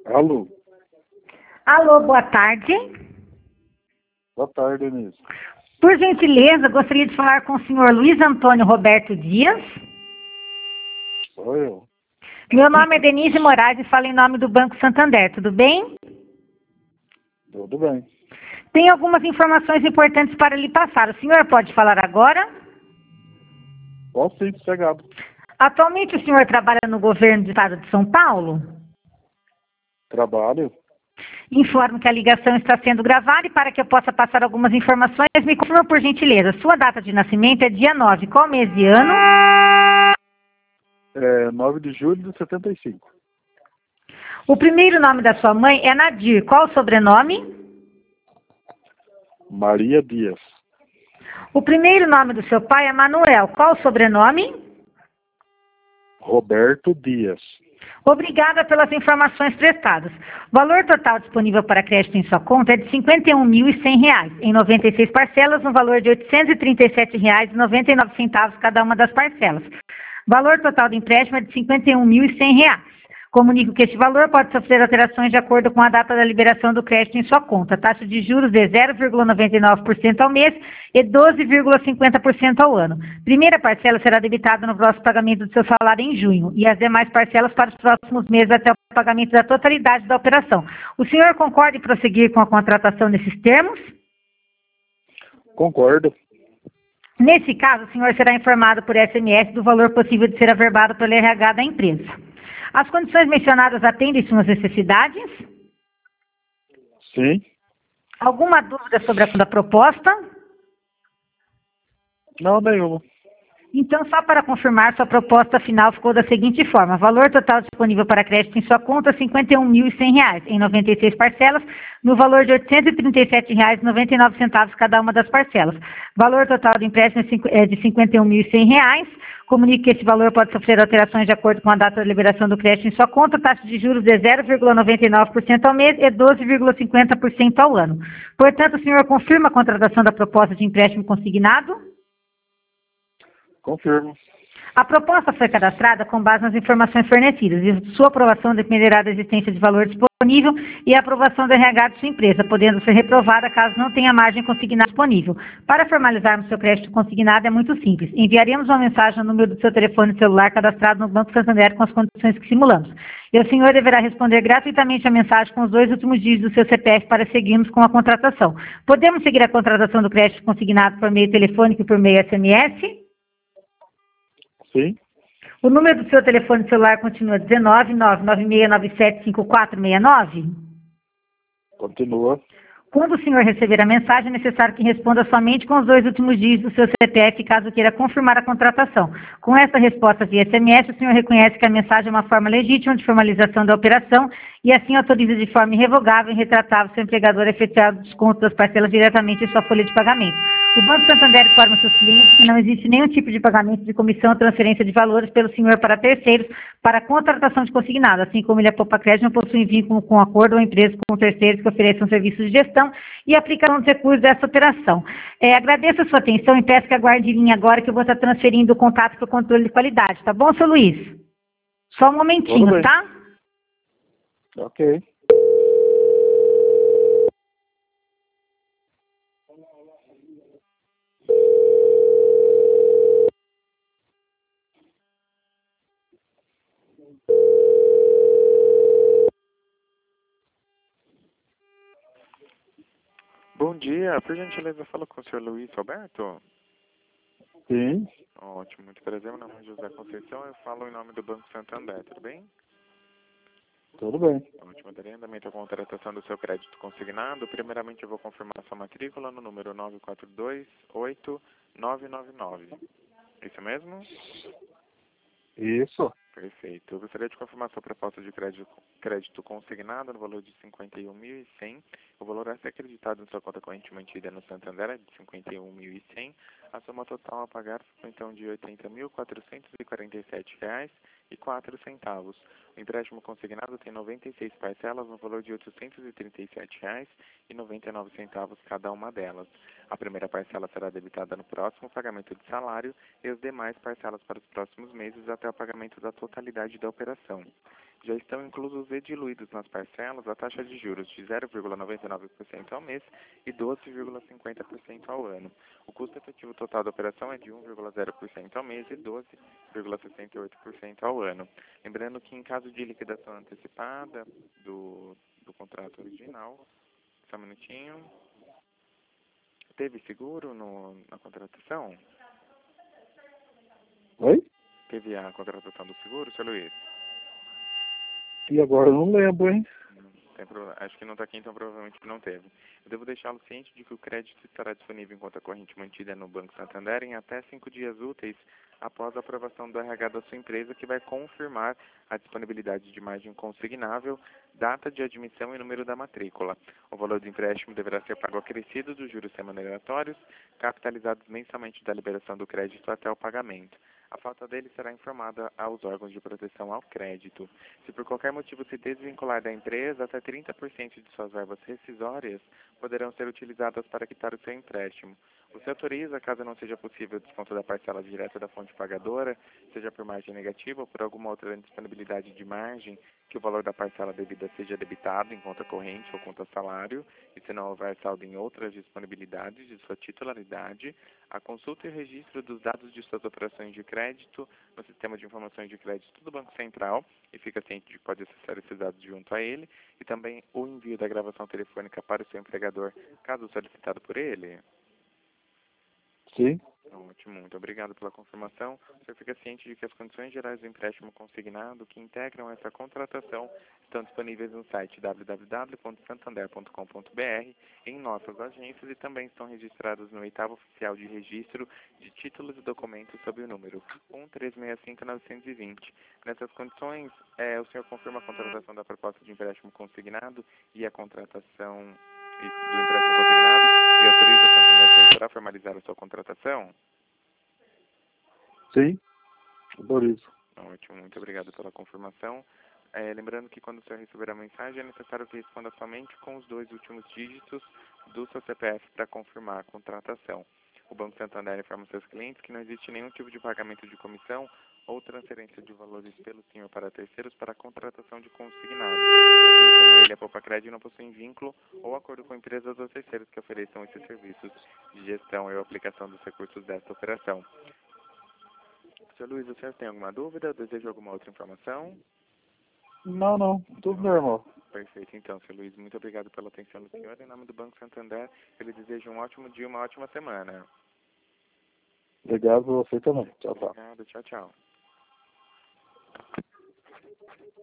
Alô, Alô, boa tarde. boa tarde, Denise. Por gentileza, gostaria de falar com o senhor Luiz Antônio Roberto Dias. Sou eu. Meu nome é Denise Moraes e falo em nome do Banco Santander, tudo bem? Tudo bem. Tenho algumas informações importantes para lhe passar. O senhor pode falar agora? Posso sim, sossegado. Atualmente o senhor trabalha no governo do estado de São Paulo? Trabalho? Informo que a ligação está sendo gravada e para que eu possa passar algumas informações, me confirma por gentileza. Sua data de nascimento é dia 9. Qual mês e ano? 9 de julho de 75. O primeiro nome da sua mãe é Nadir. Qual o sobrenome? Maria Dias. O primeiro nome do seu pai é Manuel. Qual o sobrenome? Roberto Dias. Obrigada pelas informações prestadas. O valor total disponível para crédito em sua conta é de R$ 51.100, em 96 parcelas, no valor de R$ 837,99 cada uma das parcelas. O valor total do empréstimo é de R$ 51.100. Comunico que este valor pode sofrer alterações de acordo com a data da liberação do crédito em sua conta. A taxa de juros é 0,99% ao mês e 12,50% ao ano. Primeira parcela será debitada no próximo pagamento do seu salário em junho e as demais parcelas para os próximos meses até o pagamento da totalidade da operação. O senhor concorda em prosseguir com a contratação nesses termos? Concordo. Nesse caso, o senhor será informado por SMS do valor possível de ser averbado pelo RH da empresa. As condições mencionadas atendem suas necessidades? Sim. Alguma dúvida sobre a proposta? Não, nenhuma. Então, só para confirmar, sua proposta final ficou da seguinte forma. Valor total disponível para crédito em sua conta, R$ 51.100, em 96 parcelas, no valor de R$ 837,99 cada uma das parcelas. Valor total do empréstimo é de R$ 51.100. Comunique que esse valor pode sofrer alterações de acordo com a data da liberação do crédito em sua conta. Taxa de juros é 0,99% ao mês e 12,50% ao ano. Portanto, o senhor confirma a contratação da proposta de empréstimo consignado? Confirmo. A proposta foi cadastrada com base nas informações fornecidas e sua aprovação dependerá da existência de valor disponível e a aprovação do RH de sua empresa, podendo ser reprovada caso não tenha margem consignada disponível. Para formalizarmos seu crédito consignado é muito simples. Enviaremos uma mensagem no número do seu telefone celular cadastrado no Banco Santander com as condições que simulamos. E o senhor deverá responder gratuitamente a mensagem com os 2 últimos dígitos do seu CPF para seguirmos com a contratação. Podemos seguir a contratação do crédito consignado por meio telefônico e por meio SMS? Sim. O número do seu telefone celular continua 19996975469? Continua. Quando o senhor receber a mensagem, é necessário que responda somente com os 2 últimos dígitos do seu CPF, caso queira confirmar a contratação. Com esta resposta via SMS, o senhor reconhece que a mensagem é uma forma legítima de formalização da operação e assim autoriza de forma irrevogável e retratável seu empregador a efetuar o desconto das parcelas diretamente em sua folha de pagamento. O Banco Santander informa seus clientes que não existe nenhum tipo de pagamento de comissão ou transferência de valores pelo senhor para terceiros para contratação de consignado, assim como ele, a Poupa Crédito, não possui vínculo com acordo ou empresa com terceiros que ofereçam serviços de gestão e aplicação dos recursos dessa operação. Agradeço a sua atenção e peço que aguarde em linha agora que eu vou estar transferindo o contato para o controle de qualidade, tá bom, seu Luiz? Só um momentinho, tá? Ok. Bom dia, por gentileza, fala com o senhor Luiz Roberto. Sim. Ótimo, muito prazer, meu nome é José Conceição, eu falo em nome do Banco Santander, tudo bem? Tudo bem. Ótimo, darei andamento à contratação do seu crédito consignado. Primeiramente eu vou confirmar sua matrícula no número 94289999. Isso mesmo? Isso. Perfeito. Eu gostaria de confirmar sua proposta de crédito consignado no valor de R$ 51.100. O valor a ser acreditado na sua conta corrente mantida no Santander é de R$ 51.100. A soma total a pagar foi então de R$ 80.447,04. O empréstimo consignado tem 96 parcelas no valor de R$ 837,99 cada uma delas. A primeira parcela será debitada no próximo pagamento de salário e as demais parcelas para os próximos meses até o pagamento da totalidade totalidade da operação. Já estão inclusos e diluídos nas parcelas a taxa de juros de 0,99% ao mês e 12,50% ao ano. O custo efetivo total da operação é de 1,0% ao mês e 12,68% ao ano. Lembrando que em caso de liquidação antecipada do contrato original, só um minutinho, teve seguro na contratação? Oi? Teve a contratação do seguro, seu Luiz? E agora eu não lembro, hein? Acho que não está aqui, então provavelmente não teve. Eu devo deixá-lo ciente de que o crédito estará disponível em conta corrente mantida no Banco Santander em até 5 dias úteis após a aprovação do RH da sua empresa, que vai confirmar a disponibilidade de margem consignável, data de admissão e número da matrícula. O valor do empréstimo deverá ser pago acrescido dos juros remuneratórios, capitalizados mensalmente da liberação do crédito até o pagamento. A falta dele será informada aos órgãos de proteção ao crédito. Se por qualquer motivo se desvincular da empresa, até 30% de suas verbas rescisórias poderão ser utilizadas para quitar o seu empréstimo. Você autoriza, caso não seja possível o desconto da parcela direta da fonte pagadora, seja por margem negativa ou por alguma outra disponibilidade de margem, que o valor da parcela devida seja debitado em conta corrente ou conta salário, e se não houver saldo em outras disponibilidades de sua titularidade, a consulta e o registro dos dados de suas operações de crédito no Sistema de Informações de Crédito do Banco Central, e fica ciente de que pode acessar esses dados junto a ele, e também o envio da gravação telefônica para o seu empregador, caso solicitado por ele. Sim. Ótimo, muito obrigado pela confirmação. O senhor fica ciente de que as condições gerais do empréstimo consignado que integram essa contratação estão disponíveis no site www.santander.com.br, em nossas agências, e também estão registrados no 8º Oficial de Registro de Títulos e Documentos sob o número 1365920. Nessas condições, o senhor confirma a contratação da proposta de empréstimo consignado e a contratação do empréstimo consignado e autoriza o Santander para formalizar a sua contratação? Sim. Autorizo. Ótimo, muito obrigado pela confirmação. Lembrando que quando o senhor receber a mensagem, é necessário que responda somente com os 2 últimos dígitos do seu CPF para confirmar a contratação. O Banco Santander informa seus clientes que não existe nenhum tipo de pagamento de comissão ou transferência de valores pelo senhor para terceiros para a contratação de consignado. Assim como ele, a Poupa-Crédito não possui vínculo ou acordo com empresas ou terceiros que ofereçam esses serviços de gestão e aplicação dos recursos desta operação. Sr. Luiz, o senhor tem alguma dúvida? Deseja alguma outra informação? Não. Tudo normal. Perfeito, então, Sr. Luiz. Muito obrigado pela atenção do senhor. Em nome do Banco Santander, eu lhe desejo um ótimo dia, uma ótima semana. Obrigado a você também. Tchau, tchau. Obrigado, tchau, tchau.